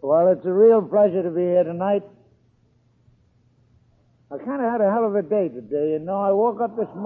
Well, it's a real pleasure to be here tonight. I kind of had a hell of a day today. You know, I woke up this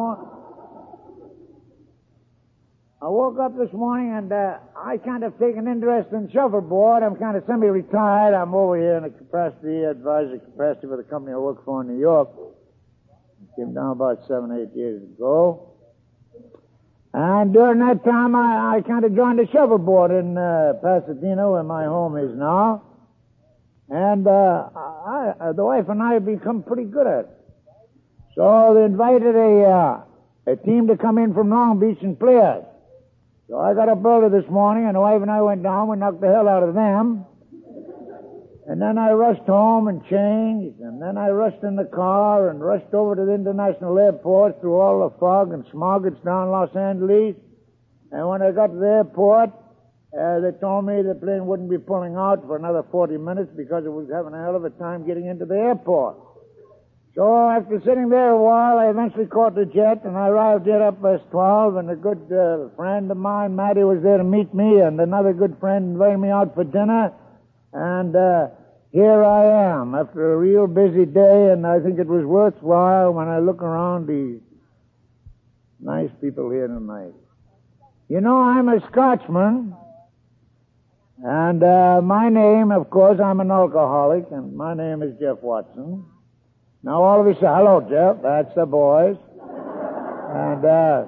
morning and I kind of take an interest in shuffleboard. I'm kind of semi-retired. I'm over here in a advisor capacity for the company I work for in New York. Came down about 7, 8 years ago. And during that time, I kind of joined the shuffleboard in Pasadena, where my home is now. And the wife and I have become pretty good at it. So they invited a team to come in from Long Beach and play us. So I got up early this morning, and the wife and I went down. We knocked the hell out of them. And then I rushed home and changed. And then I rushed in the car and rushed over to the international airport through all the fog and smog. It's down Los Angeles. And when I got to the airport, they told me the plane wouldn't be pulling out for another 40 minutes because it was having a hell of a time getting into the airport. So after sitting there a while, I eventually caught the jet, and I arrived here at 12, and a good friend of mine, Matty, was there to meet me, and another good friend invited me out for dinner. And here I am after a real busy day, and I think it was worthwhile when I look around these nice people here tonight. You know, I'm a Scotsman, and my name, of course, I'm an alcoholic, and my name is Jeff Watson. Now all of you say, hello, Jeff, that's the boys. And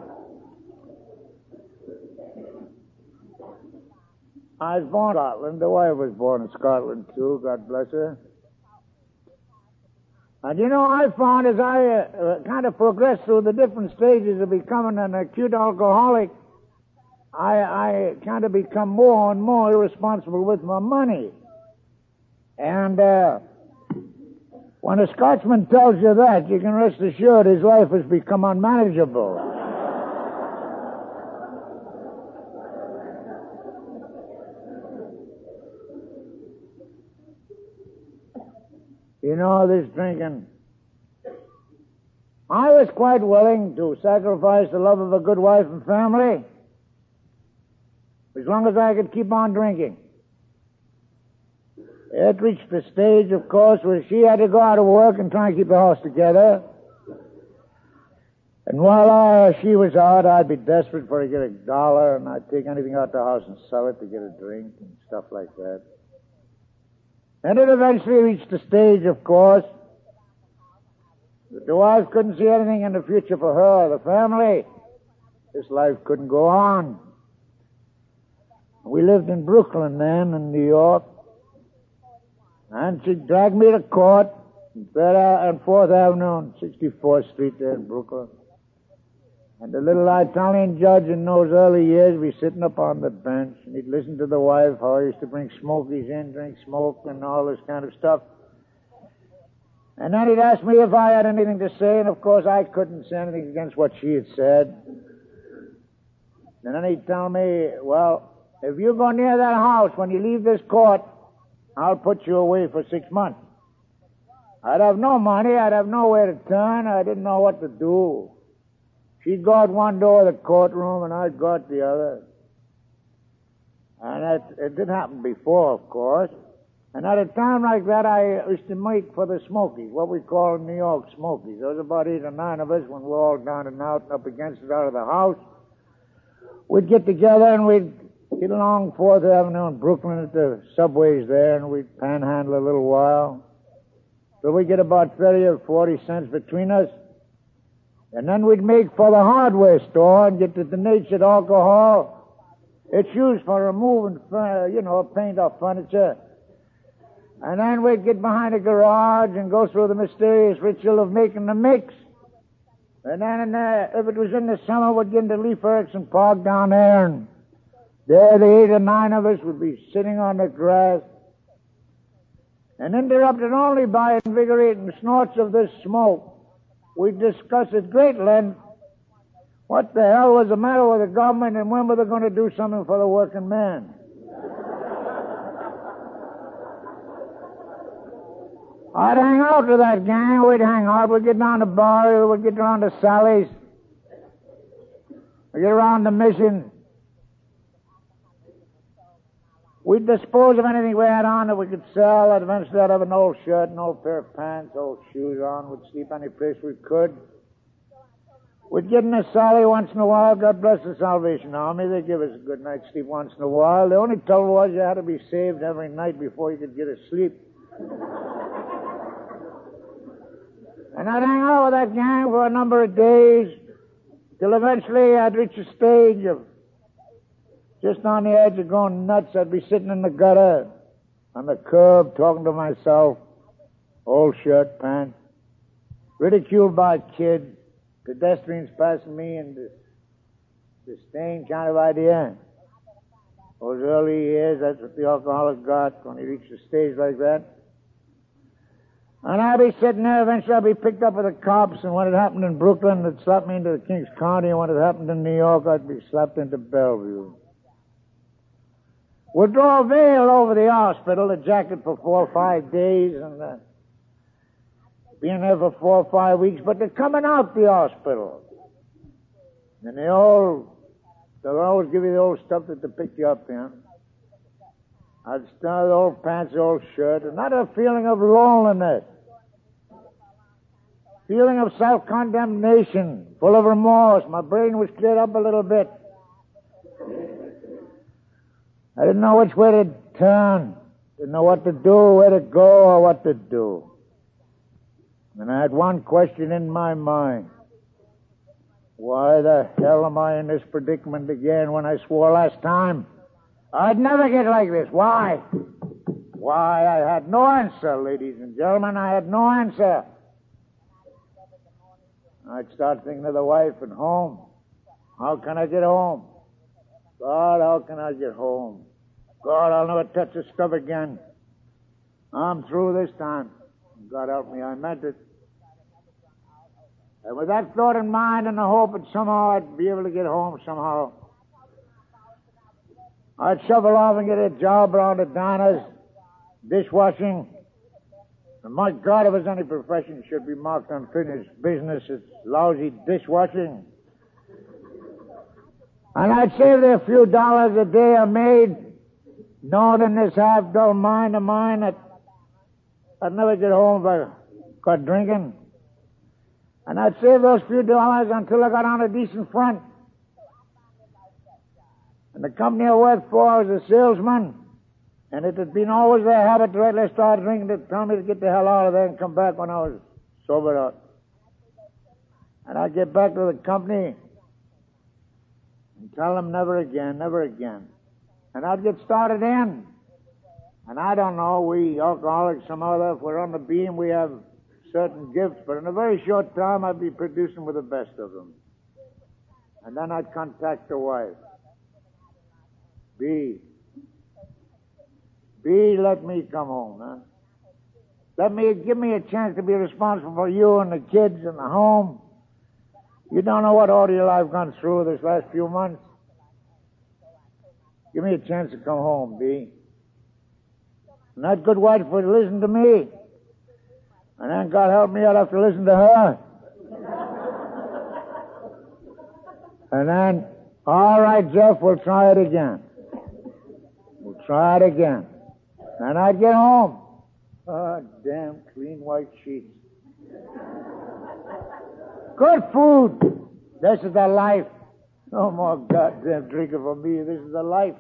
I was born in Scotland. The wife was born in Scotland, too, God bless her. And you know, I found as I kind of progressed through the different stages of becoming an acute alcoholic, I kind of become more and more irresponsible with my money. And when a Scotsman tells you that, you can rest assured his life has become unmanageable. You know, this drinking. I was quite willing to sacrifice the love of a good wife and family as long as I could keep on drinking. It reached the stage, of course, where she had to go out of work and try and keep the house together. And while she was out, I'd be desperate for to get $1, and I'd take anything out the house and sell it to get a drink and stuff like that. And it eventually reached the stage, of course, that the wife couldn't see anything in the future for her or the family. This life couldn't go on. We lived in Brooklyn then, in New York. And she dragged me to court on 4th Avenue and 64th Street there in Brooklyn. And the little Italian judge in those early years would be sitting up on the bench, and he'd listen to the wife, how I used to bring smokies in, drink smoke, and all this kind of stuff. And then he'd ask me if I had anything to say, and of course I couldn't say anything against what she had said. And then he'd tell me, well, if you go near that house when you leave this court, I'll put you away for 6 months. I'd have no money. I'd have nowhere to turn. I didn't know what to do. She'd go out one door of the courtroom, and I'd go out the other. And it did happen before, of course. And at a time like that, I used to make for the Smokies, what we call in New York Smokies. There was about 8 or 9 of us when we were all down and out and up against it out of the house. We'd get together, and we'd get along 4th Avenue in Brooklyn at the subways there, and we'd panhandle a little while. So we'd get about 30 or 40 cents between us. And then we'd make for the hardware store and get the denatured alcohol. It's used for removing, paint off furniture. And then we'd get behind a garage and go through the mysterious ritual of making the mix. And then if it was in the summer, we'd get into Leif Erikson Park down there, and there the 8 or 9 of us would be sitting on the grass, and interrupted only by invigorating snorts of this smoke, we'd discuss at great length what the hell was the matter with the government and when were they going to do something for the working man. I'd hang out with that gang. We'd hang out. We'd get down to Barry. We'd get around to Sally's. We'd get around the Mission. We'd dispose of anything we had on that we could sell. And eventually I'd have an old shirt, an old pair of pants, old shoes on. We'd sleep any place we could. We'd get in a sally once in a while. God bless the Salvation Army. They'd give us a good night's sleep once in a while. The only trouble was you had to be saved every night before you could get asleep. And I'd hang out with that gang for a number of days till eventually I'd reach a stage of just on the edge of going nuts. I'd be sitting in the gutter on the curb talking to myself, old shirt, pants, ridiculed by kids, pedestrians passing me in this disdain kind of idea. Those early years, that's what the alcoholic got when he reached a stage like that. And I'd be sitting there, eventually I'd be picked up with the cops, and when it happened in Brooklyn, they'd slap me into the Kings County, and when it happened in New York, I'd be slapped into Bellevue. We'd draw a veil over the hospital, a jacket for 4 or 5 days, and being there for 4 or 5 weeks, but they're coming out the hospital. And they'll always give you the old stuff that they pick you up in. I'd start the old pants, the old shirt, and not a feeling of loneliness. Feeling of self-condemnation, full of remorse. My brain was cleared up a little bit. I didn't know which way to turn. Didn't know what to do, where to go, or what to do. And I had one question in my mind. Why the hell am I in this predicament again when I swore last time I'd never get like this? Why? Why? I had no answer, ladies and gentlemen. I had no answer. I'd start thinking of the wife and home. How can I get home? God, how can I get home? God, I'll never touch this stuff again. I'm through this time. God help me, I meant it. And with that thought in mind and the hope that somehow I'd be able to get home somehow, I'd shuffle off and get a job around the diners, dishwashing. And my God, if there's any profession should be marked unfinished business, it's lousy dishwashing. And I'd save there a few dollars a day I made, knowing in this half-dull mind of mine that I'd never get home if I got drinking. And I'd save those few dollars until I got on a decent front. And the company I worked for was a salesman, and it had been always their habit directly I started drinking to tell me to get the hell out of there and come back when I was sobered up. And I'd get back to the company and tell them never again, never again. And I'd get started in. And I don't know, we alcoholics, some other, if we're on the beam, we have certain gifts, but in a very short time I'd be producing with the best of them. And then I'd contact the wife. B, let me come home, huh? Give me a chance to be responsible for you and the kids and the home. You don't know what ordeal I've gone through this last few months. Give me a chance to come home, B. And that good wife would listen to me. And then, God help me, I'd have to listen to her. And then, all right, Jeff, we'll try it again. We'll try it again. And I'd get home. Oh, damn clean white sheets. Good food. This is the life. No more goddamn drinking for me. This is the life.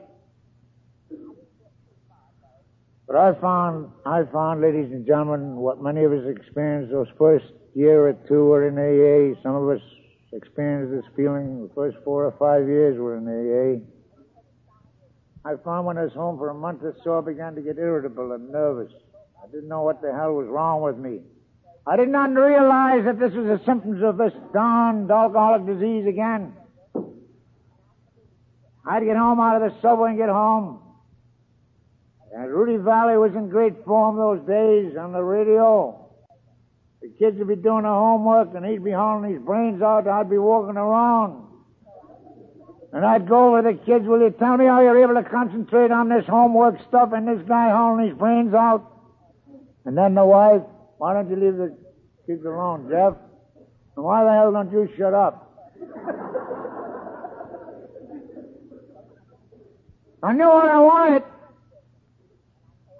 But I found, ladies and gentlemen, what many of us experienced those first year or two were in AA. Some of us experienced this feeling the first 4 or 5 years were in AA. I found when I was home for a month or so, I began to get irritable and nervous. I didn't know what the hell was wrong with me. I did not realize that this was the symptoms of this darned alcoholic disease again. I'd get home out of the subway and get home. And Rudy Valley was in great form those days on the radio. The kids would be doing their homework, and he'd be hauling his brains out. I'd be walking around. And I'd go over to the kids, will you tell me how you're able to concentrate on this homework stuff and this guy hauling his brains out? And then the wife, why don't you leave the kids alone, Jeff? And why the hell don't you shut up? I knew what I wanted.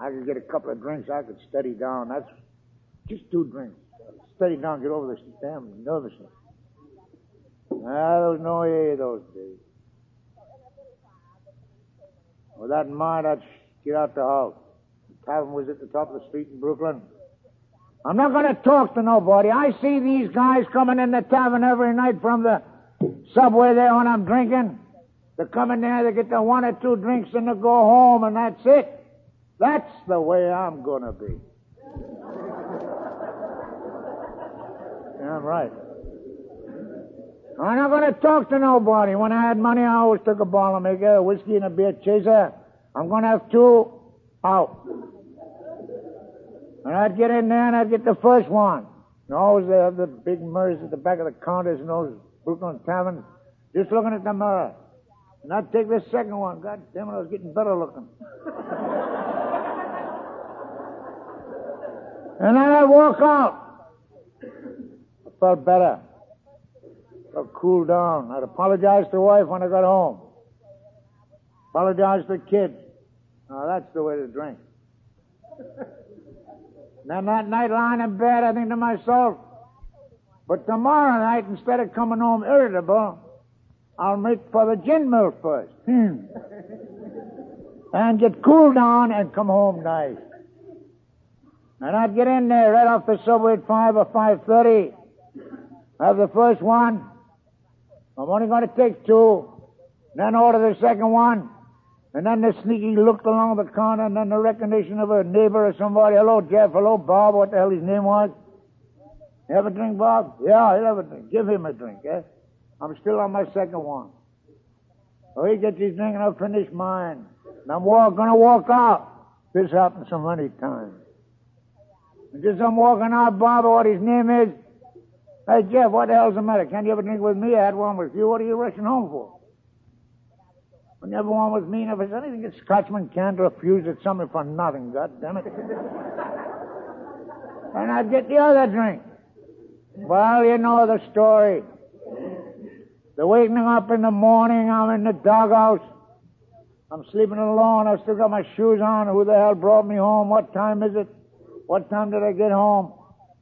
I could get a couple of drinks, I could steady down. That's just 2 drinks. Steady down, get over this damn nervousness. There was no AA those days. With that in mind, I'd get out the house. The tavern was at the top of the street in Brooklyn. I'm not going to talk to nobody. I see these guys coming in the tavern every night from the subway there when I'm drinking. They come in there, they get the 1 or 2 drinks, and they go home, and that's it. That's the way I'm going to be. Damn right. I'm not going to talk to nobody. When I had money, I always took a Boilermaker, a whiskey, and a beer chaser. I'm going to have 2 out. And I'd get in there and I'd get the first one. And always they have the big mirrors at the back of the counters in those Brooklyn taverns, just looking at the mirror. And I'd take the second one. God damn it, I was getting better looking. And then I'd walk out. I felt better. I felt cooled down. I'd apologize to the wife when I got home. Apologize to the kids. Now that's the way to drink. Then that night lying in bed, I think to myself, but tomorrow night, instead of coming home irritable, I'll make for the gin mill first. And get cooled down and come home nice. And I'd get in there right off the subway at 5 or 5:30. Have the first one. I'm only going to take 2. Then order the second one. And then the sneaky look along the counter, and then the recognition of a neighbor or somebody. Hello, Jeff. Hello, Bob. What the hell his name was? You have a drink, Bob? Yeah, he'll have a drink. Give him a drink, eh? I'm still on my second one. So he gets his drink, and I'll finish mine. And I'm going to walk out. This happens so many times. And just I'm walking out, Bob, or what his name is. Hey, Jeff, what the hell's the matter? Can't you have a drink with me? I had one with you. What are you rushing home for? When you have one with me, and if it's anything that Scotchman can't refuse, it's something for nothing, God damn it. And I'd get the other drink. Well, you know the story. The waking up in the morning, I'm in the doghouse. I'm sleeping alone. I've still got my shoes on. Who the hell brought me home? What time is it? What time did I get home?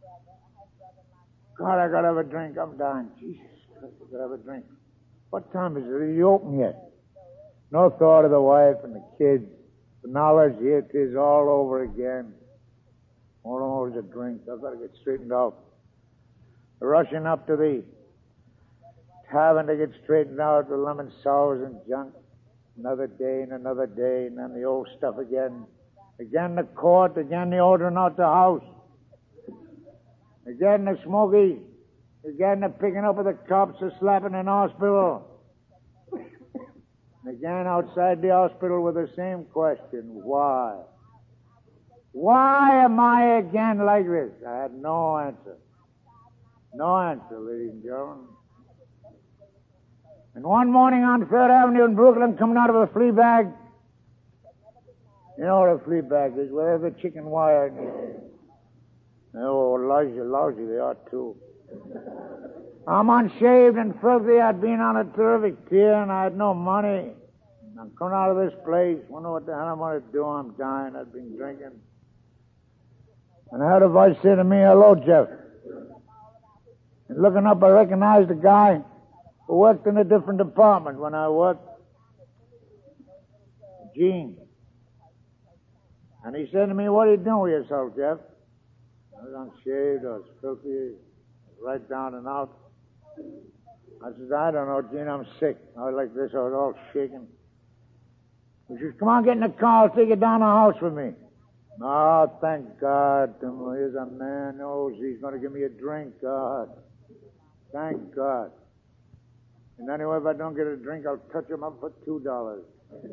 God, I gotta have a drink. I'm dying. Jesus Christ, I gotta have a drink. What time is it? Are you open yet? No thought of the wife and the kids. The knowledge, here it is all over again. All over a drink. I've got to get straightened out. Rushing up to the tavern to get straightened out with lemon sours and junk. Another day and another day, and then the old stuff again. Again the court, again the ordering out the house. Again the smoky. Again the picking up of the cops, the slapping in hospital. Again outside the hospital with the same question. Why? Why am I again like this? I had no answer. No answer, ladies and gentlemen. And one morning on 3rd Avenue in Brooklyn, coming out of a flea bag. You know what a flea bag is? Where there's a chicken wire. Oh, lousy they are too. I'm unshaved and filthy. I'd been on a terrific tear and I had no money. I'm coming out of this place. Wonder what the hell I'm going to do. I'm dying. I've been drinking. And I heard a voice say to me, hello, Jeff. And looking up, I recognized a guy who worked in a different department when I worked. Gene. And he said to me, what are you doing with yourself, Jeff? I was unshaved. I was filthy. Right down and out. I said, I don't know, Gene, I'm sick. I was like this, I was all shaking. He says, come on, get in the car, I'll take you down the house with me. Oh, thank God. Here's a man knows he's going to give me a drink, God. Thank God. And anyway, if I don't get a drink, I'll touch him up for $2.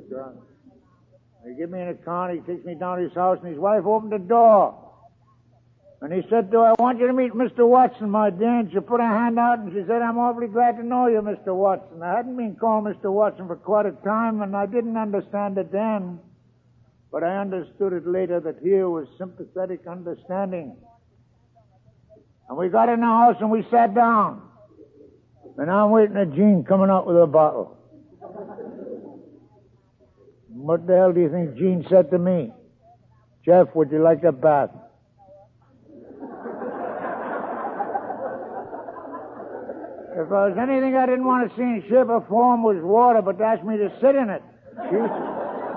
He give me in a car, and he takes me down to his house, and his wife opened the door. And he said to her, I want you to meet Mr. Watson, my dear. And she put her hand out and she said, I'm awfully glad to know you, Mr. Watson. I hadn't been called Mr. Watson for quite a time, and I didn't understand it then. But I understood it later that here was sympathetic understanding. And we got in the house and we sat down. And I'm waiting for Gene coming out with a bottle. What the hell do you think Gene said to me? Jeff, would you like a bath? If there was anything I didn't want to see in shape or form was water, but they asked me to sit in it. Jesus.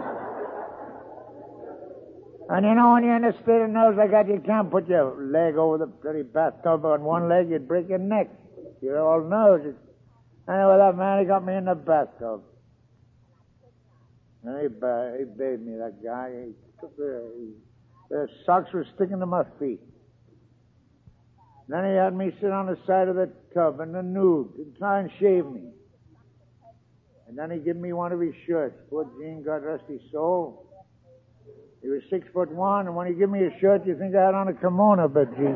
And you know, when you're in a state of nerves like that, you can't put your leg over the bloody bathtub on one leg, you'd break your neck. You're all nerves. Anyway, that man, he got me in the bathtub. And he bathed me, that guy. He took the socks were sticking to my feet. Then he had me sit on the side of the tub in the nude and try and shave me. And then he gave me one of his shirts. Poor Gene, God rest his soul. He was 6'1", and when he gave me a shirt, you think I had on a kimono, but Gene.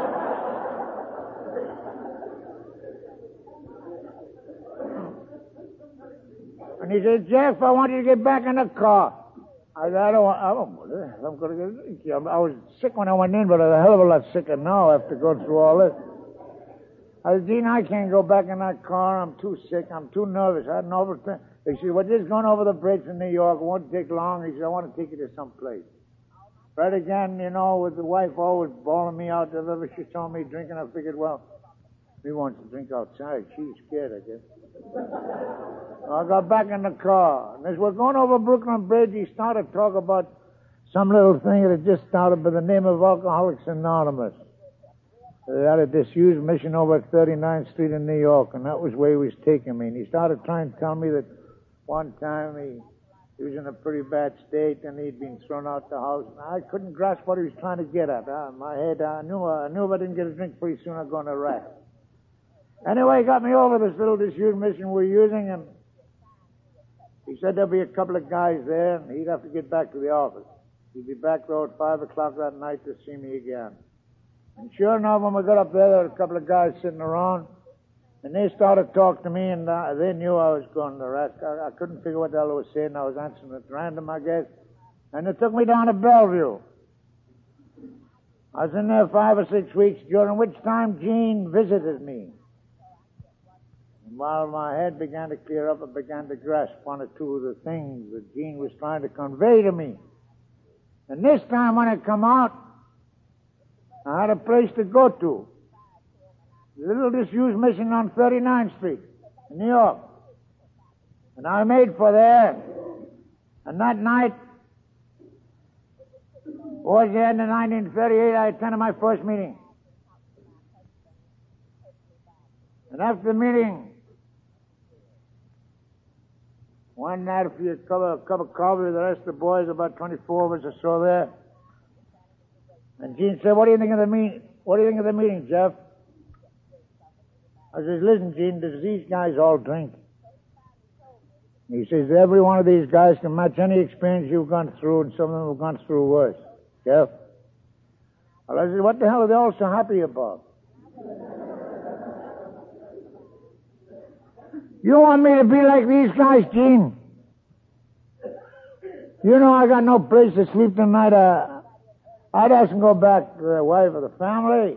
And he said, Jeff, I want you to get back in the car. I said, I was sick when I went in, but I'm a hell of a lot sicker now after going through all this. I said, Gene, I can't go back in that car. I'm too sick. I'm too nervous. I had an overthink. He said, we're just going over the bridge from New York. It won't take long. He said, I want to take you to some place. Right again, you know, with the wife always bawling me out. If ever she saw me drinking, I figured, well, he wants to drink outside. She's scared, I guess. I got back in the car. And as we're going over Brooklyn Bridge, he started to talk about some little thing that had just started by the name of Alcoholics Anonymous. They had a disused mission over at 39th Street in New York, and that was where he was taking me. And he started trying to tell me that one time he was in a pretty bad state, and he'd been thrown out the house. And I couldn't grasp what he was trying to get at. My head, I knew if I didn't get a drink pretty soon, I'd go on a rack. Anyway, he got me over this little disused mission we're using, and he said there'll be a couple of guys there, and he'd have to get back to the office. He'd be back there at 5 o'clock that night to see me again. And sure enough, when we got up there were a couple of guys sitting around, and they started talking to me, and they knew I was going to rest. I couldn't figure what the hell they were saying. I was answering at random, I guess. And they took me down to Bellevue. I was in there 5 or 6 weeks, during which time Gene visited me. And while my head began to clear up, I began to grasp one or two of the things that Gene was trying to convey to me. And this time when I come out, I had a place to go to. A little disused mission on 39th Street in New York. And I made for there. And that night, towards the end of 1938, I attended my first meeting. And after the meeting, one night, a cup of coffee with the rest of the boys, about 24 of us or so there. And Gene said, what do you think of the meeting? What do you think of the meeting, Jeff? I says, listen, Gene, does these guys all drink? He says, every one of these guys can match any experience you've gone through, and some of them have gone through worse. Jeff? Well, I said, what the hell are they all so happy about? You want me to be like these guys, Gene? You know I got no place to sleep tonight. I doesn't go back to the wife or the family.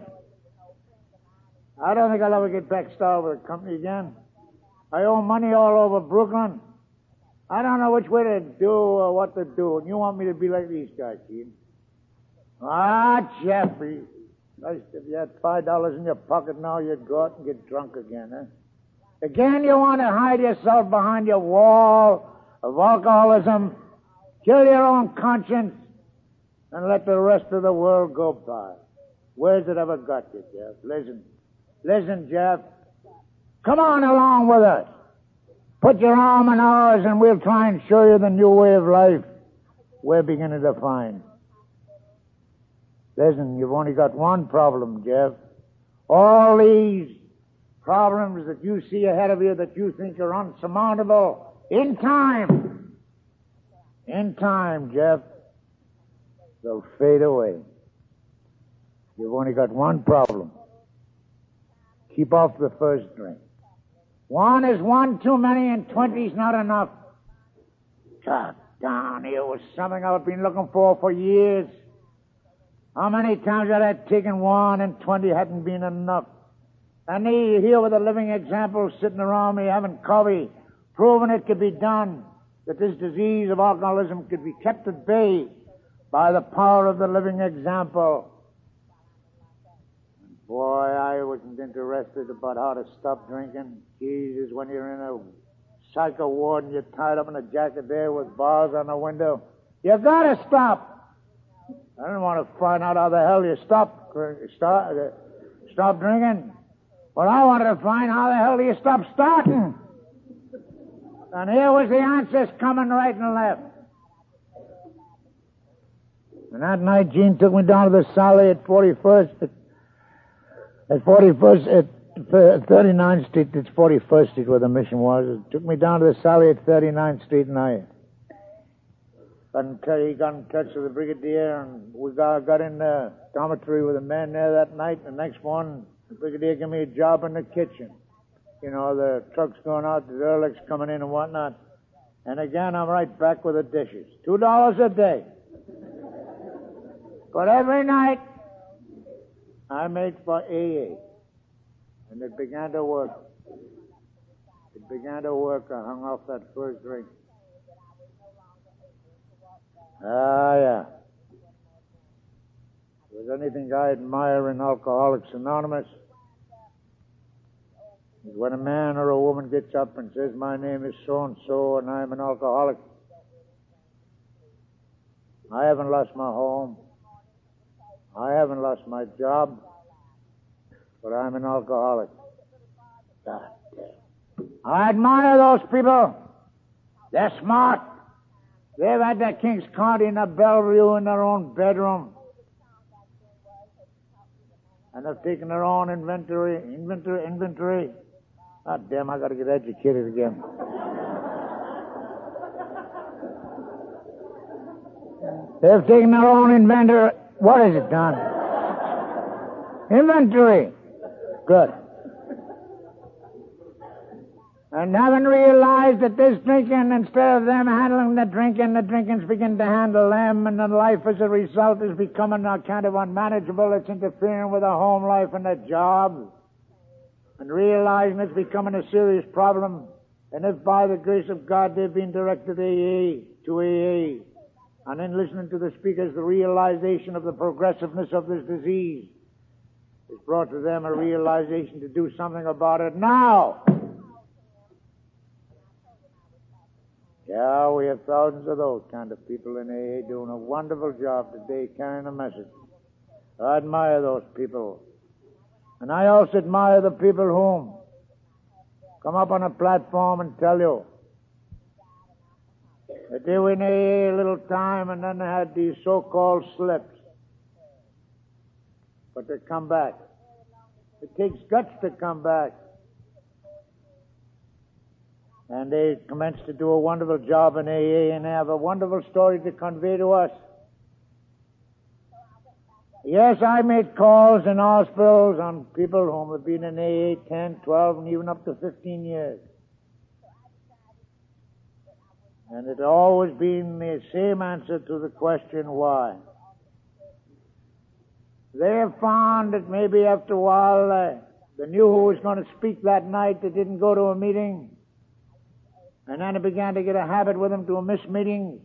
I don't think I'll ever get back started with the company again. I owe money all over Brooklyn. I don't know which way to do or what to do. And you want me to be like these guys, Gene? Ah, Jeffrey. If you had $5 in your pocket now, you'd go out and get drunk again, eh? Again, you want to hide yourself behind your wall of alcoholism, kill your own conscience, and let the rest of the world go by. Where's it ever got you, Jeff? Listen, Jeff. Come on along with us. Put your arm in ours, and we'll try and show you the new way of life we're beginning to find. Listen, you've only got one problem, Jeff. All these problems that you see ahead of you that you think are unsurmountable, in time, Jeff, they'll fade away. You've only got one problem. Keep off the first drink. One is one too many, and 20's not enough. God darn, here was something I've been looking for years. How many times had I taken one and 20 hadn't been enough? And here with a living example sitting around me having coffee, proving it could be done, that this disease of alcoholism could be kept at bay by the power of the living example. Boy, I wasn't interested about how to stop drinking. Jesus, when you're in a psycho ward and you're tied up in a jacket there with bars on the window, you gotta stop. I didn't want to find out how the hell you stop drinking. Well, I wanted to find how the hell do you stop starting. And here was the answers coming right and left. And that night, Gene took me down to the Sally at 39th Street. It's 41st Street where the mission was. It took me down to the Sally at 39th Street, and he got in touch with the brigadier, and we got in the dormitory with the men there that night. The next morning, the brigadier gave me a job in the kitchen. You know, the trucks going out, the derelicts coming in and whatnot. And again, I'm right back with the dishes. $2 a day. But every night, I made for AA. And it began to work. I hung off that first drink. Yeah. If there's anything I admire in Alcoholics Anonymous, is when a man or a woman gets up and says, my name is so-and-so and I'm an alcoholic. I haven't lost my home. I haven't lost my job. But I'm an alcoholic. God damn. I admire those people. They're smart. They've had their King's County and the Bellevue in their own bedroom. And they've taken their own inventory. God damn, I gotta get educated again. They've taken their own inventory. What is it, Don? Inventory. Good. And haven't realized that this drinking, instead of them handling the drinking's begin to handle them, and the life as a result is becoming a kind of unmanageable. It's interfering with the home life and the job. And realizing it's becoming a serious problem. And if by the grace of God they've been directed to AA, and in listening to the speakers, the realization of the progressiveness of this disease has brought to them a realization to do something about it now. Yeah, we have thousands of those kind of people in AA doing a wonderful job today carrying a message. I admire those people. And I also admire the people whom come up on a platform and tell you that they were in AA a little time and then they had these so-called slips. But they come back. It takes guts to come back. And they commence to do a wonderful job in AA and they have a wonderful story to convey to us. Yes, I made calls in hospitals on people whom have been in AA 10, 12, and even up to 15 years. And it's always been the same answer to the question, why? They have found that maybe after a while they knew who was going to speak that night. They didn't go to a meeting. And then it began to get a habit with them to miss meetings.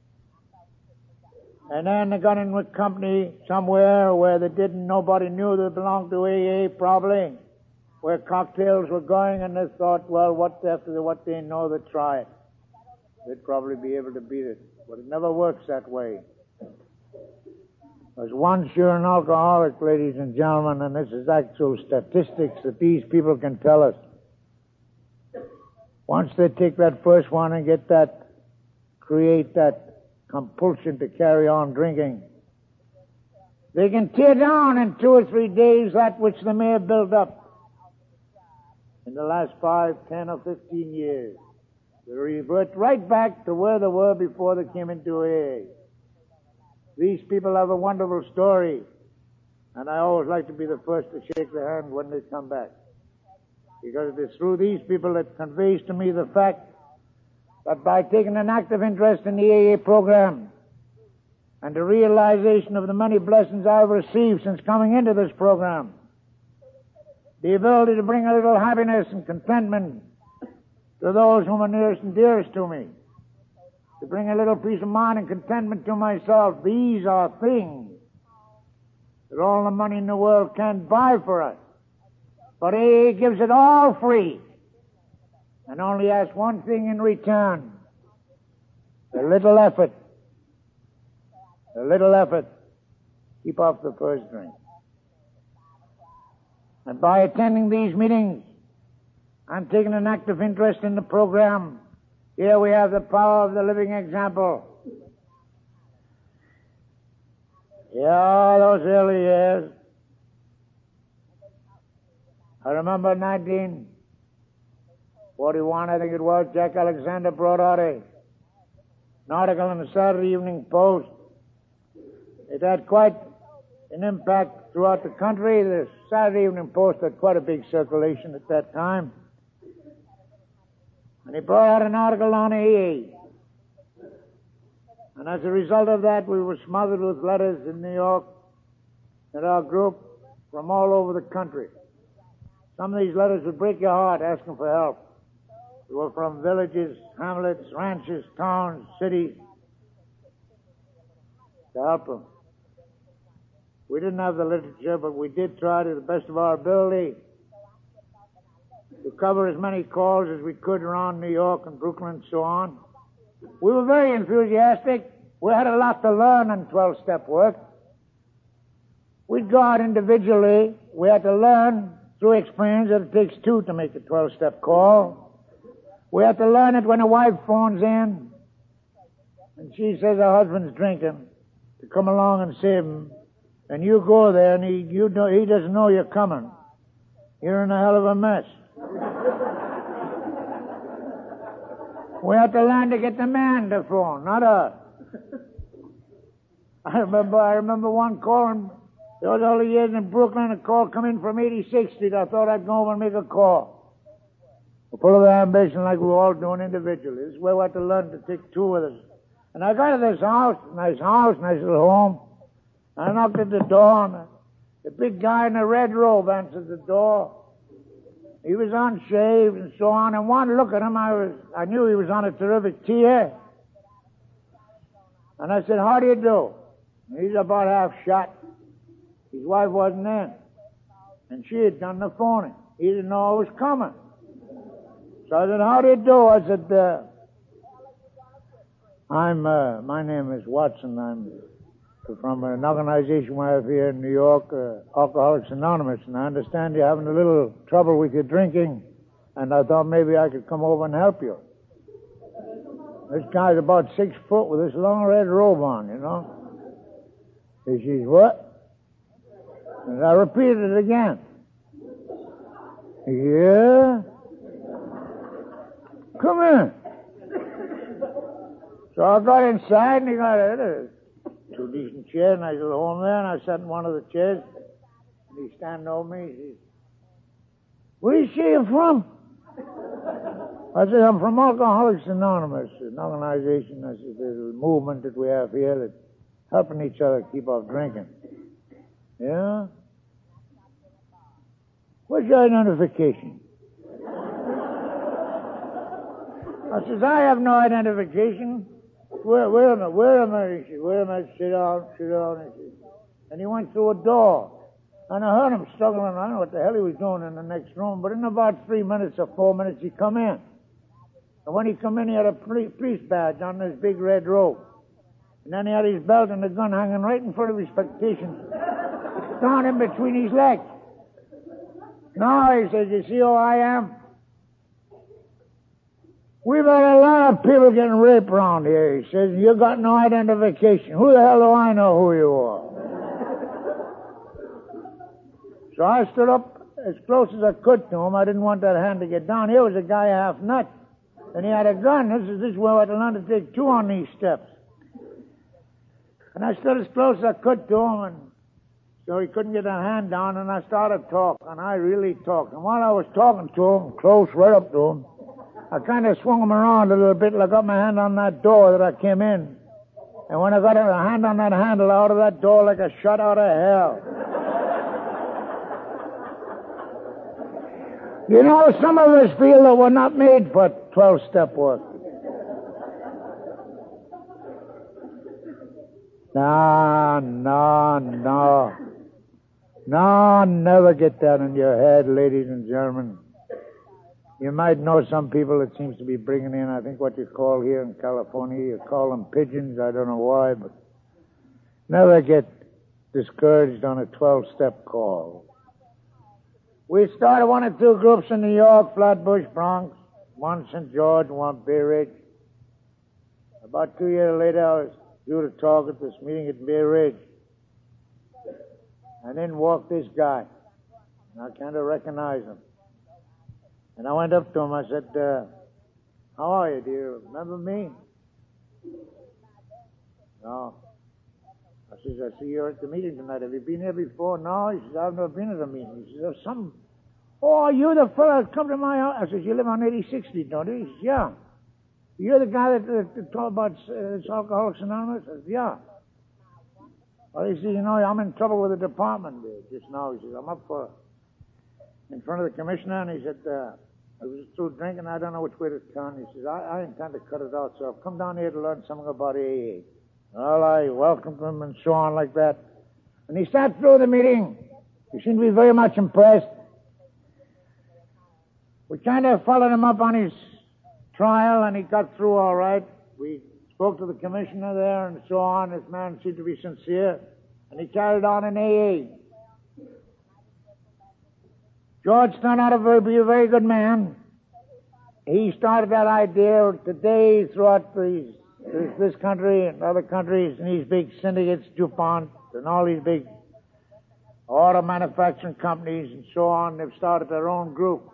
And then they got in with company somewhere where nobody knew they belonged to AA probably, where cocktails were going, and they thought, well, after what they know, they try it. They'd probably be able to beat it. But it never works that way. Because once you're an alcoholic, ladies and gentlemen, and this is actual statistics that these people can tell us, once they take that first one and create that compulsion to carry on drinking, they can tear down in 2 or 3 days that which they may have built up in the last 5, 10, or 15 years. They revert right back to where they were before they came into AA. These people have a wonderful story, and I always like to be the first to shake their hand when they come back. Because it is through these people that conveys to me the fact that by taking an active interest in the AA program and the realization of the many blessings I've received since coming into this program, the ability to bring a little happiness and contentment to those whom are nearest and dearest to me, to bring a little peace of mind and contentment to myself. These are things that all the money in the world can't buy for us. But he gives it all free and only asks one thing in return: a little effort. A little effort. Keep off the first drink. And by attending these meetings, I'm taking an active interest in the program. Here we have the power of the living example. Yeah, those early years. I remember 1941, I think it was, Jack Alexander brought out an article in the Saturday Evening Post. It had quite an impact throughout the country. The Saturday Evening Post had quite a big circulation at that time. And he brought out an article on AA. And as a result of that, we were smothered with letters in New York at our group from all over the country. Some of these letters would break your heart asking for help. They were from villages, hamlets, ranches, towns, cities, to help them. We didn't have the literature, but we did try to the best of our ability to cover as many calls as we could around New York and Brooklyn and so on. We were very enthusiastic. We had a lot to learn on 12-step work. We'd go out individually. We had to learn through experience that it takes two to make a 12-step call. We had to learn it when a wife phones in and she says her husband's drinking, to come along and save him. And you go there and he doesn't know you're coming. You're in a hell of a mess. We had to learn to get the man to phone, not us. I remember one call, and there was all the years in Brooklyn, a call come in from 86th Street. I thought I'd go over and make a call. We're full of ambition like we were all doing individually. This is where we had to learn to take two with us. And I got to this house, nice little home. I knocked at the door, and the big guy in a red robe answered the door. He was unshaved and so on, and one look at him, I knew he was on a terrific tear. And I said, "How do you do?" He's about half shot. His wife wasn't in, and she had done the phoning. He didn't know I was coming. So I said, "How do you do?" I said, my name is Watson. I'm from an organization we have here in New York, Alcoholics Anonymous, and I understand you're having a little trouble with your drinking, and I thought maybe I could come over and help you. This guy's about 6 foot with this long red robe on, you know. He says, "What?" And I repeated it again. "Yeah? Come in." So I got inside, and he got a two decent chairs, nice little home there, and I sat in one of the chairs, and he's standing over me. He says, "Where do you say you're from?" I said, "I'm from Alcoholics Anonymous, an organization, I said, there's a movement that we have here that's helping each other keep off drinking." "Yeah? What's your identification?" I says, "I have no identification. Where am I? He said, "Where am I?" Sit down. He said, and he went through a door. And I heard him struggling. I don't know what the hell he was doing in the next room, but in about 3 minutes or 4 minutes, he come in. And when he come in, he had a police badge on his big red robe. And then he had his belt and the gun hanging right in front of his petition, down in between his legs. "Now," he says, "you see who I am? We've had a lot of people getting raped around here," he says, "and you got no identification. Who the hell do I know who you are?" So I stood up as close as I could to him. I didn't want that hand to get down. Here was a guy half nut, and he had a gun. This is where I had to learn to take two on these steps. And I stood as close as I could to him, and so he couldn't get that hand down, and I started talking, and I really talked. And while I was talking to him, close right up to him, I kind of swung him around a little bit, and I got my hand on that door that I came in. And when I got a hand on that handle out of that door like a shot out of hell. You know, some of us feel that we're not made for 12-step work. No, no, no. No, never get that in your head, ladies and gentlemen. You might know some people that seems to be bringing in, I think, what you call here in California, you call them pigeons. I don't know why, but never get discouraged on a 12-step call. We started one or two groups in New York, Flatbush, Bronx, one St. George, one Bay Ridge. About 2 years later, I was due to talk at this meeting at Bay Ridge. And in walked this guy. And I kind of recognized him. And I went up to him. I said, how are you? Do you remember me? No. I says, I see you're at the meeting tonight. Have you been here before? No. He says, I've never been at a meeting. He says, there's some... Oh, you're the fellow that come to my house. I says, you live on 86th Street, don't you? He says, yeah. You're the guy that talked about Alcoholics Anonymous? I says, yeah. Well, he says, you know, I'm in trouble with the department just now. He says, I'm up for... in front of the commissioner, and he said, I was through drinking, I don't know which way to turn. He says, I intend to cut it out, so I've come down here to learn something about AA. Well, I welcomed him and so on like that. And he sat through the meeting. He seemed to be very much impressed. We kind of followed him up on his trial, and he got through all right. We spoke to the commissioner there and so on. This man seemed to be sincere, and he carried on in AA. George turned out to be a very good man. He started that idea today throughout this country and other countries, and these big syndicates, DuPont, and all these big auto manufacturing companies and so on. They've started their own group.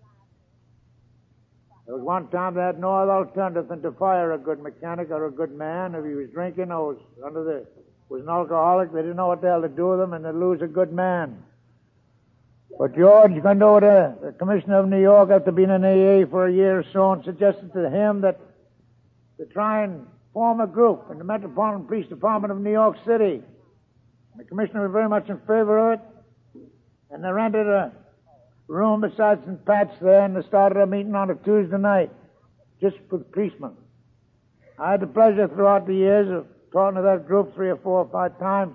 There was one time they had no other alternative than to fire a good mechanic or a good man if he was drinking or was an alcoholic. They didn't know what the hell to do with him, and they'd lose a good man. But George went over to the Commissioner of New York after being in AA for a year or so and suggested to him that to try and form a group in the Metropolitan Police Department of New York City. The Commissioner was very much in favor of it, and they rented a room beside St. Pat's there, and they started a meeting on a Tuesday night, just with policemen. I had the pleasure throughout the years of talking to that group 3 or 4 or 5 times.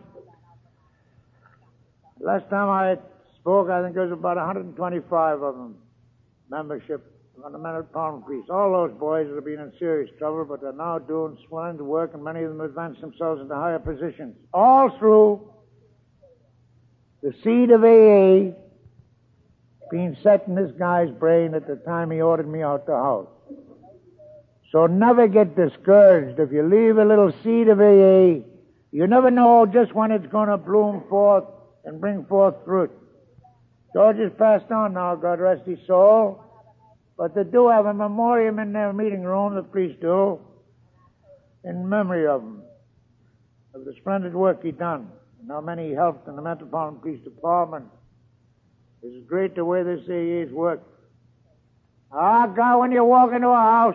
Last time I spoke, I think there was about 125 of them, membership on the Metropolitan Police. All those boys that have been in serious trouble, but they're now doing splendid work, and many of them advanced themselves into higher positions. All through the seed of AA being set in this guy's brain at the time he ordered me out the house. So never get discouraged. If you leave a little seed of AA, you never know just when it's going to bloom forth and bring forth fruit. George has passed on now, God rest his soul. But they do have a memoriam in their meeting room, the police do, in memory of him, of the splendid work he done, and how many he helped in the Metropolitan Police Department. It's great the way this AA's worked. God, when you walk into a house,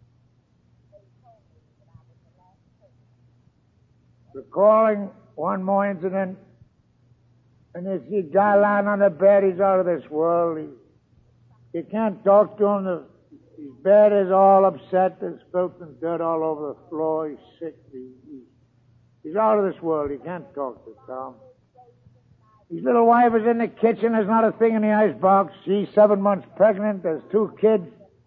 recalling one more incident, and you see a guy lying on the bed, he's out of this world. You can't talk to him. His bed is all upset. There's filth and dirt all over the floor. He's sick. He's out of this world. You can't talk to Tom. His little wife is in the kitchen. There's not a thing in the icebox. She's 7 months pregnant. There's 2 kids.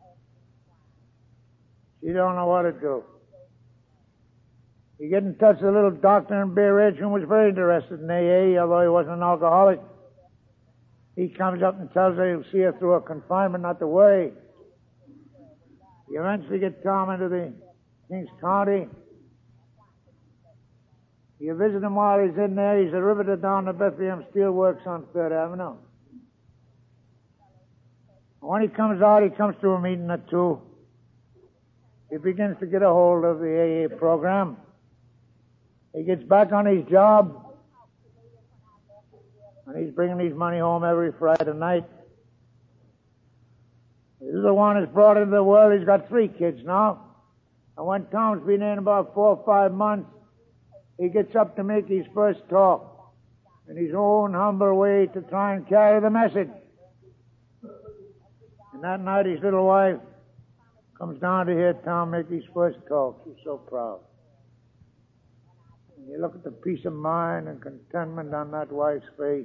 She don't know what to do. You get in touch with a little doctor in Bay Ridge who was very interested in AA, although he wasn't an alcoholic. He comes up and tells her he'll see her through her confinement, not to worry. You eventually get Tom into the Kings County. You visit him while he's in there. He's a riveter down the Bethlehem Steelworks on 3rd Avenue. When he comes out, he comes to a meeting or 2. He begins to get a hold of the AA program. He gets back on his job, and he's bringing his money home every Friday night. This is the one that's brought into the world. He's got 3 kids now. And when Tom's been in about 4 or 5 months, he gets up to make his first talk in his own humble way to try and carry the message. And that night his little wife comes down to hear Tom make his first talk. She's so proud. You look at the peace of mind and contentment on that wife's face.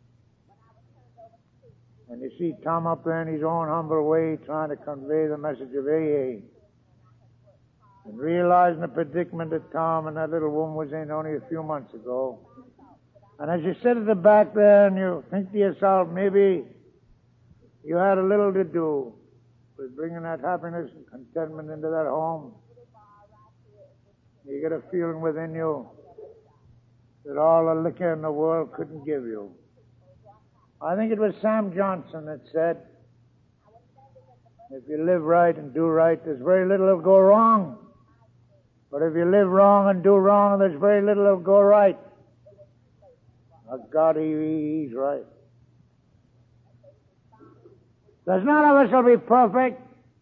And you see Tom up there in his own humble way trying to convey the message of AA. And realizing the predicament that Tom and that little woman was in only a few months ago. And as you sit at the back there and you think to yourself, maybe you had a little to do with bringing that happiness and contentment into that home. You get a feeling within you that all the liquor in the world couldn't give you. I think it was Sam Johnson that said, if you live right and do right, there's very little that'll go wrong. But if you live wrong and do wrong, there's very little that'll go right. Oh, God, he's right. There's none of us will be perfect.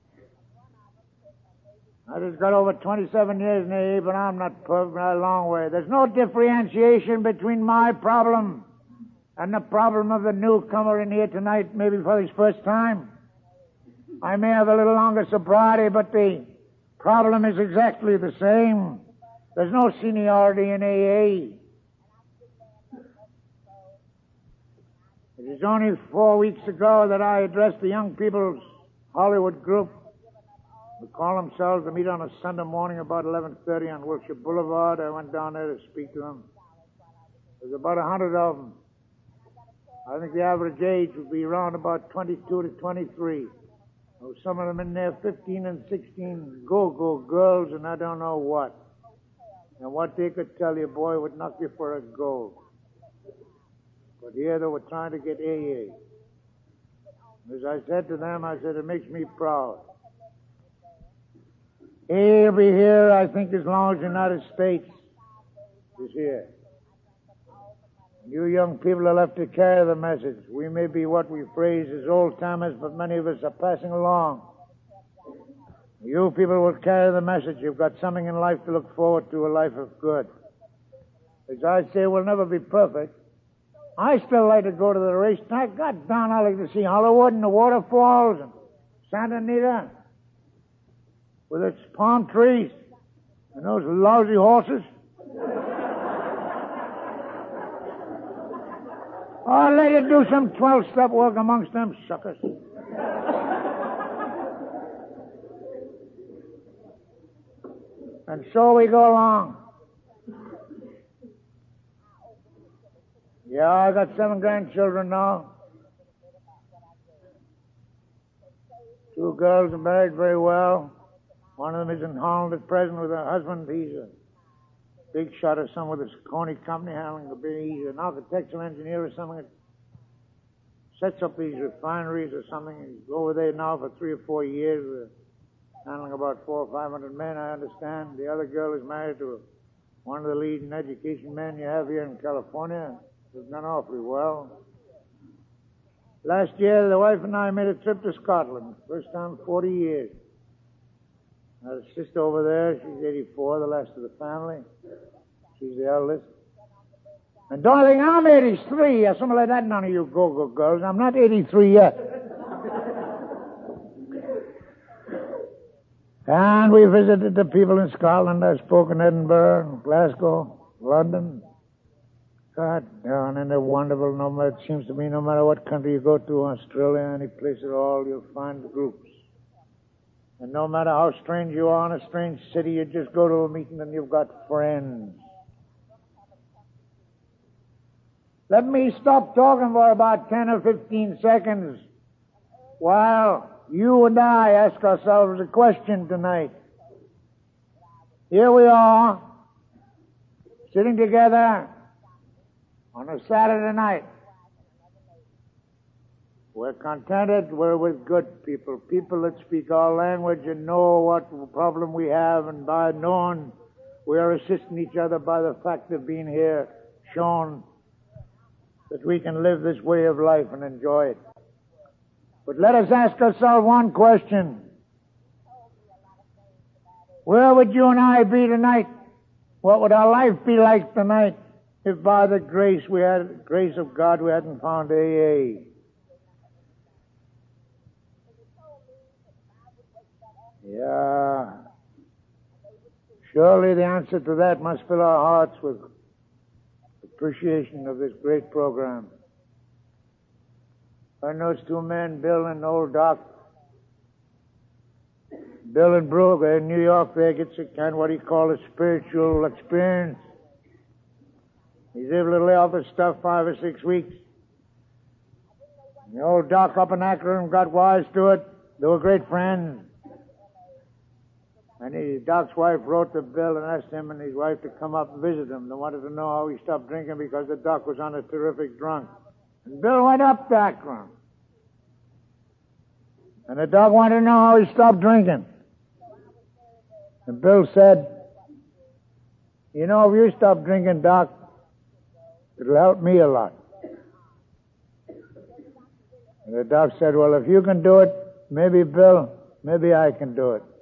I just got over 27 years in AA, but I'm not perfect by a long way. There's no differentiation between my problem and the problem of the newcomer in here tonight, maybe for his first time. I may have a little longer sobriety, but the problem is exactly the same. There's no seniority in AA. It was only 4 weeks ago that I addressed the Young People's Hollywood group. They call themselves to meet on a Sunday morning about 11:30 on Wilshire Boulevard. I went down there to speak to them. There's about 100 of them. I think the average age would be around about 22 to 23. There were some of them in there, 15 and 16 go-go girls, and I don't know what. And what they could tell you, boy, would knock you for a go. But here they were trying to get AA. As I said to them, I said, it makes me proud. AA will be here, I think, as long as the United States is here. You young people are left to carry the message. We may be what we phrase as old-timers, but many of us are passing along. You people will carry the message. You've got something in life to look forward to, a life of good. As I say, we'll never be perfect. I still like to go to the racetrack. God darn, I like to see Hollywood and the waterfalls and Santa Anita with its palm trees and those lousy horses. I'd like to do some 12-step work amongst them suckers. And so we go along. Yeah, I got 7 grandchildren now. 2 girls are married very well. One of them is in Holland at present with her husband. He's a big shot or something with a Coney company handling the big. He's an architectural engineer or something that sets up these refineries or something. He's over there now for 3 or 4 years, handling about 400 or 500 men, I understand. The other girl is married to one of the leading education men you have here in California. It's done awfully well. Last year, the wife and I made a trip to Scotland. First time in 40 years. I have a sister over there. She's 84, the last of the family. She's the eldest. And darling, I'm 83 or something like that. None of you go-go girls. I'm not 83 yet. And we visited the people in Scotland. I spoke in Edinburgh, Glasgow, London. God darn, and they're wonderful. It seems to me no matter what country you go to, Australia, any place at all, you'll find groups. And no matter how strange you are in a strange city, you just go to a meeting and you've got friends. Let me stop talking for about 10 or 15 seconds while you and I ask ourselves a question tonight. Here we are, sitting together on a Saturday night. We're contented, we're with good people, people that speak our language and know what problem we have, and by knowing we are assisting each other by the fact of being here, shown that we can live this way of life and enjoy it. But let us ask ourselves one question. Where would you and I be tonight? What would our life be like tonight if by the grace of God we hadn't found AA? Yeah. Surely the answer to that must fill our hearts with appreciation of this great program. When those two men, Bill and old Doc, Bill and Brooke, in New York, they get some kind of what he called a spiritual experience. He's able to lay off his stuff 5 or 6 weeks. And the old Doc up in Akron got wise to it. They were great friends. And Doc's wife wrote to Bill and asked him and his wife to come up and visit him. They wanted to know how he stopped drinking because the Doc was on a terrific drunk. And Bill went up to Akron. And the Doc wanted to know how he stopped drinking. And Bill said, you know, if you stop drinking, Doc, it'll help me a lot. And the Doc said, well, if you can do it, maybe Bill, maybe I can do it.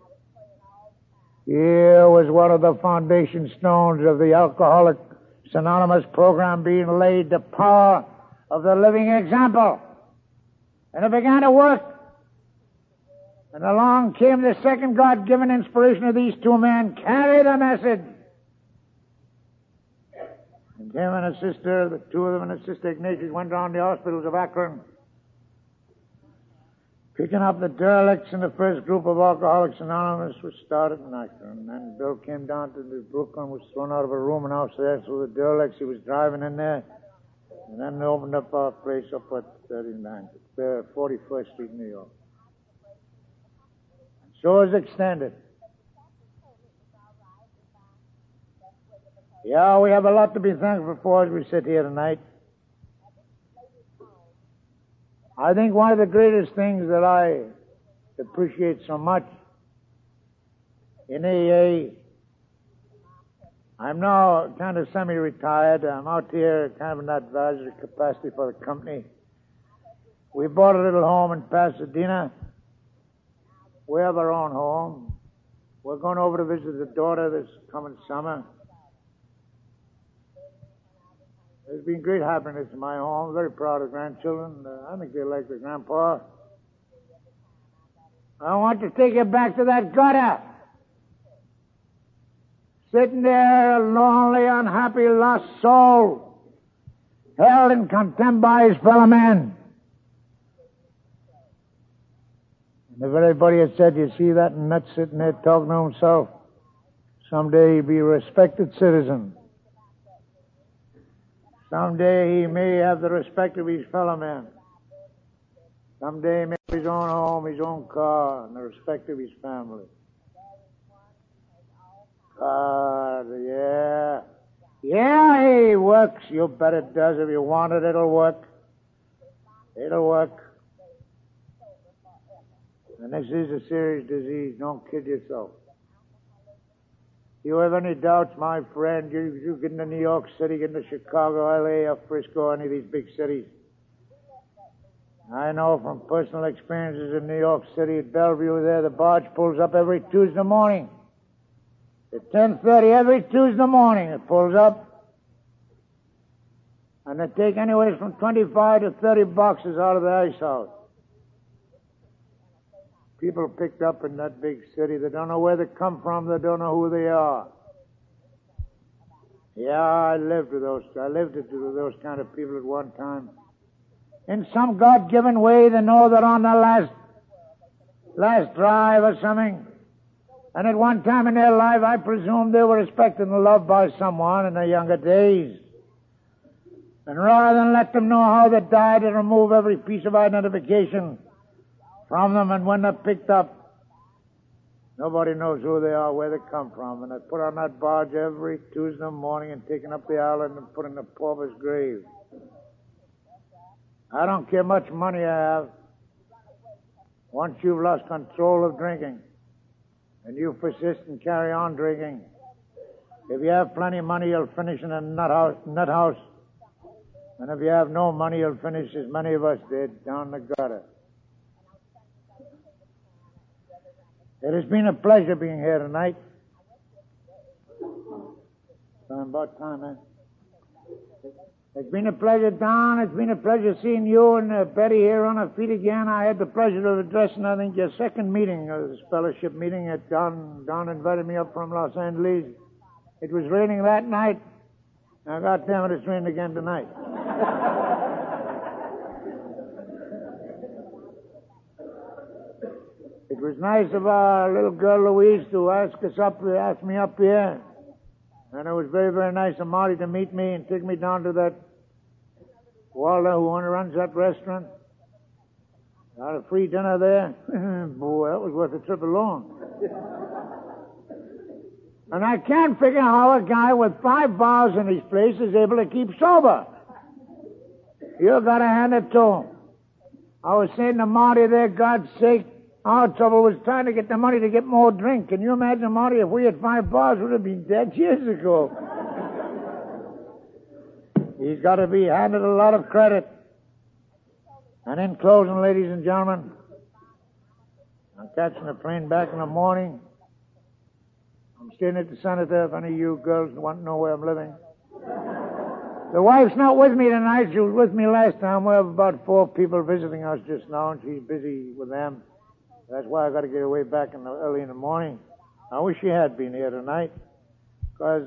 Here was one of the foundation stones of the Alcoholics Anonymous program being laid, the power of the living example. And it began to work. And along came the second God-given inspiration of these two men, carry the message. And him and his sister, the two of them and his sister Ignatius, went around the hospitals of Akron, picking up the derelicts, and the first group of Alcoholics Anonymous was started in Akron. And then Bill came down to Brooklyn, was thrown out of a room and house there, so the derelicts, he was driving in there. And then they opened up our place up at 41st Street, New York. So is extended. Yeah, we have a lot to be thankful for as we sit here tonight. I think one of the greatest things that I appreciate so much in AA, I'm now kind of semi-retired. I'm out here kind of in that advisory capacity for the company. We bought a little home in Pasadena. We have our own home. We're going over to visit the daughter this coming summer. There's been great happiness in my home. I'm very proud of the grandchildren. I think they like their grandpa. I want to take you back to that gutter. Sitting there, a lonely, unhappy, lost soul, held in contempt by his fellow men. And if anybody had said, you see that nut sitting there talking to himself, someday he'll be a respected citizen. Someday he may have the respect of his fellow men. Someday he may have his own home, his own car, and the respect of his family. God, yeah. Yeah, he works. You bet it does. If you want it, it'll work. It'll work. And this is a serious disease. Don't kid yourself. You have any doubts, my friend, you get into New York City, get into Chicago, L.A., or Frisco, any of these big cities. I know from personal experiences in New York City, at Bellevue there, the barge pulls up every Tuesday morning. At 10:30 every Tuesday morning it pulls up. And they take anywhere from 25 to 30 boxes out of the ice house. People picked up in that big city, they don't know where they come from, they don't know who they are. Yeah, I lived with those kind of people at one time. In some God-given way, they know they're on the last drive or something. And at one time in their life, I presume they were respected and loved by someone in their younger days. And rather than let them know how they died, they remove every piece of identification from them, and when they're picked up, nobody knows who they are, where they come from, and they're put on that barge every Tuesday morning and taken up the island and put in the pauper's grave. I don't care much money I have. Once you've lost control of drinking, and you persist and carry on drinking, if you have plenty of money, you'll finish in a nut house. And if you have no money, you'll finish, as many of us did, down the gutter. It has been a pleasure being here tonight. About time, man. It's been a pleasure, Don. It's been a pleasure seeing you and Betty here on her feet again. I had the pleasure of addressing, I think, your second meeting, this fellowship meeting at Don invited me up from Los Angeles. It was raining that night. Now, God damn it, it's raining again tonight. It was nice of our little girl Louise to ask me up here. And it was very, very nice of Marty to meet me and take me down to that Walter who runs that restaurant. Got a free dinner there. Boy, that was worth the trip alone. And I can't figure how a guy with 5 bars in his place is able to keep sober. You got to hand it to him. I was saying to Marty there, God's sake, our trouble was trying to get the money to get more drink. Can you imagine, Marty, if we had 5 bars, we would have been dead years ago. He's got to be handed a lot of credit. And in closing, ladies and gentlemen, I'm catching a plane back in the morning. I'm staying at the Senator if any of you girls want to know where I'm living. The wife's not with me tonight. She was with me last time. We have about 4 people visiting us just now, and she's busy with them. That's why I got to get away back early in the morning. I wish she had been here tonight, because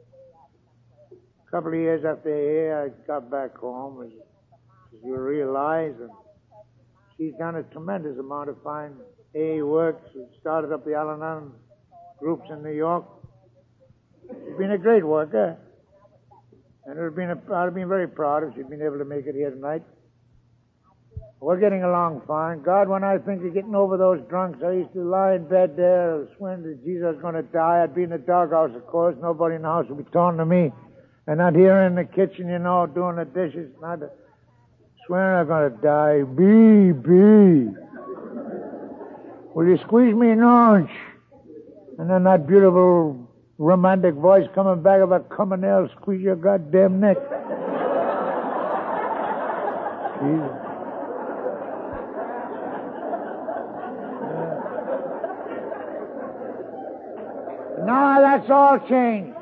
a couple of years after here, I got back home, as you realize, and she's done a tremendous amount of fine AA work. She started up the Al-Anon groups in New York. She's been a great worker, and I'd have been very proud if she'd been able to make it here tonight. We're getting along fine. God, when I think of getting over those drunks, I used to lie in bed there, swearing that Jesus was going to die. I'd be in the doghouse, of course. Nobody in the house would be talking to me. And I'd hear her in the kitchen, doing the dishes. And I'd swearing I'm going to die. B. Will you squeeze me an orange? And then that beautiful romantic voice coming back about coming there, squeeze your goddamn neck. Jesus. No, that's all changed.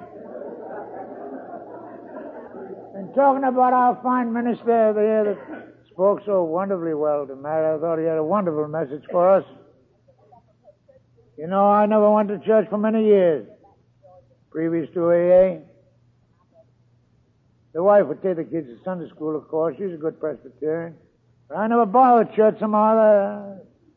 And talking about our fine minister there that spoke so wonderfully well tonight, I thought he had a wonderful message for us. I never went to church for many years, previous to AA. The wife would take the kids to Sunday school, of course. She's a good Presbyterian. But I never bothered church somehow.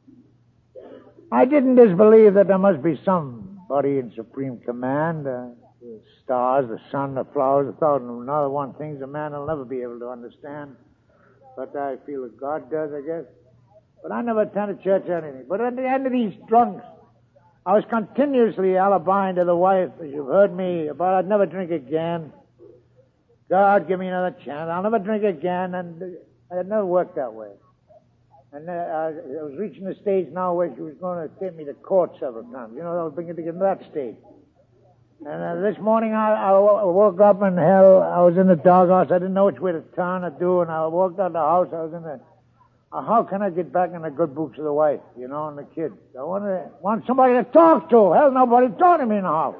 I didn't disbelieve that there must be somebody in supreme command. The stars, the sun, the flowers, 1,000 other one things a man will never be able to understand. But I feel that God does, I guess. But I never attended church or anything. But at the end of these drunks, I was continuously alibying to the wife, as you've heard me, about I'd never drink again. God, give me another chance. I'll never drink again. And it never worked that way. And I was reaching the stage now where she was going to take me to court several times. I was beginning to get to that stage. And this morning I woke up in hell. I was in the doghouse. I didn't know which way to turn or do. And I walked out of the house. I was in the... how can I get back in the good books of the wife, and the kids? I want somebody to talk to. Hell, nobody talked to me in the house.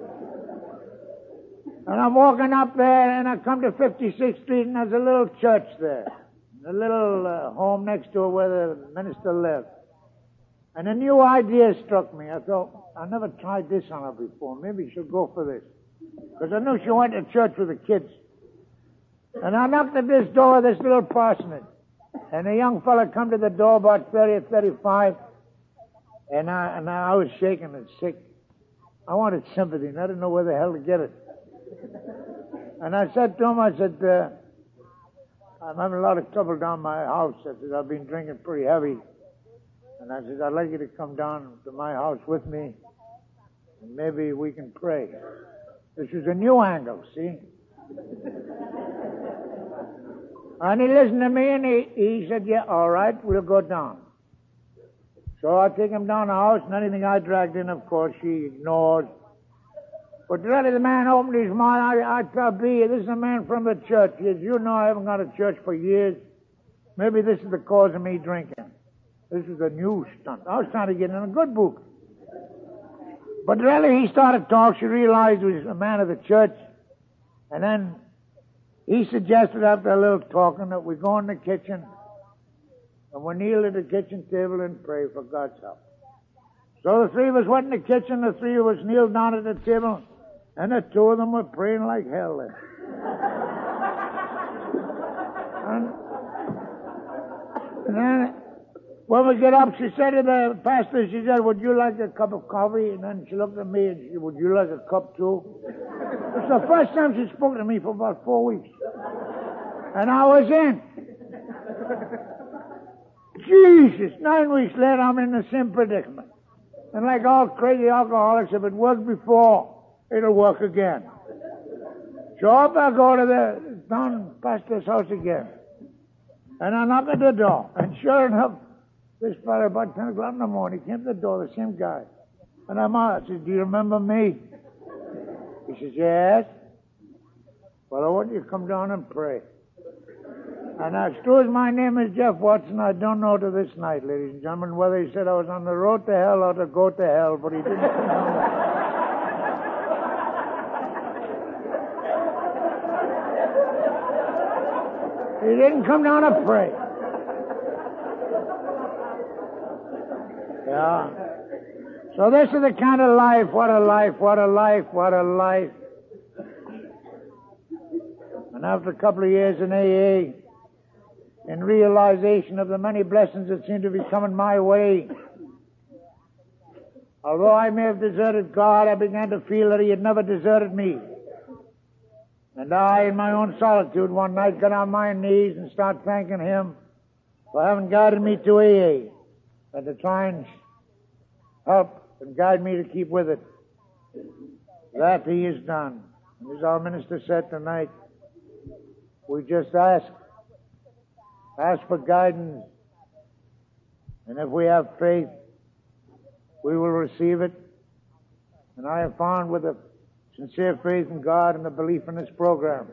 And I'm walking up there, and I come to 56th Street, and there's a little church there. A little home next to where the minister lived. And a new idea struck me. I thought, I never tried this on her before. Maybe she'll go for this. Because I knew she went to church with the kids. And I knocked at this door of this little parsonage. And a young fella come to the door about 30 or 35. And I was shaking and sick. I wanted sympathy, and I didn't know where the hell to get it. And I said to him, I'm having a lot of trouble down my house. I said, I've been drinking pretty heavy. And I said, I'd like you to come down to my house with me, and maybe we can pray. This is a new angle, see? And he listened to me, and he said, yeah, all right, we'll go down. So I take him down the house, and anything I dragged in, of course, she ignores. But really, the man opened his mouth. I tell B, this is a man from the church. He says, I haven't gone to church for years. Maybe this is the cause of me drinking. This is a new stunt. I was trying to get in a good book. But really, he started talking. She realized he was a man of the church. And then he suggested after a little talking that we go in the kitchen and we kneel at the kitchen table and pray for God's help. So the three of us went in the kitchen, the three of us kneeled down at the table, and the two of them were praying like hell then. and then when we get up, she said to the pastor, she said, would you like a cup of coffee? And then she looked at me and she said, would you like a cup too? It's the first time she spoke to me for about 4 weeks. And I was in. Jesus, 9 weeks later, I'm in the same predicament. And like all crazy alcoholics, if it worked before, it'll work again. So up I go to the down pastor's house again. And I knock at the door. And sure enough, this fellow about 10 o'clock in the morning came to the door, the same guy. And I'm out. I said, do you remember me? He says, yes. Well, I want you to come down and pray. And as true as my name is Jeff Watson, I don't know to this night, ladies and gentlemen, whether he said I was on the road to hell or to go to hell, but he didn't come down there. He didn't come down to pray. Yeah. So this is the kind of life, what a life, what a life, what a life. And after a couple of years in AA, in realization of the many blessings that seem to be coming my way, although I may have deserted God, I began to feel that He had never deserted me. And I, in my own solitude, one night got on my knees and started thanking Him for having guided me to AA and to try and help and guide me to keep with it. That He has done. And as our minister said tonight, we just ask for guidance. And if we have faith, we will receive it. And I have found with a sincere faith in God and a belief in this program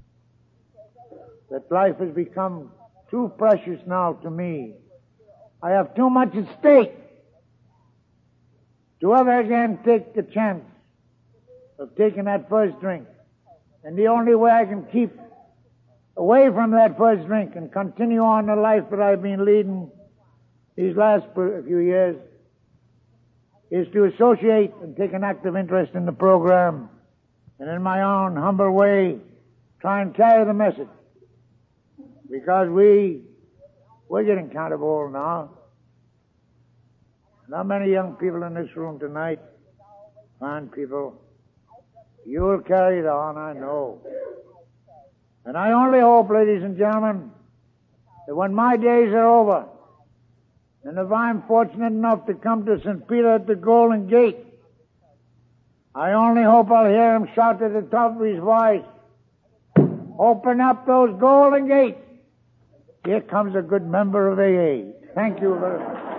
that life has become too precious now to me. I have too much at stake to ever again take the chance of taking that first drink. And the only way I can keep away from that first drink and continue on the life that I've been leading these last few years is to associate and take an active interest in the program and in my own humble way try and carry the message. Because we're getting kind of old now. Not many young people in this room tonight, fine people. You will carry it on, I know. And I only hope, ladies and gentlemen, that when my days are over, and if I'm fortunate enough to come to St. Peter at the Golden Gate, I only hope I'll hear him shout at the top of his voice, open up those golden gates. Here comes a good member of AA. Thank you very much.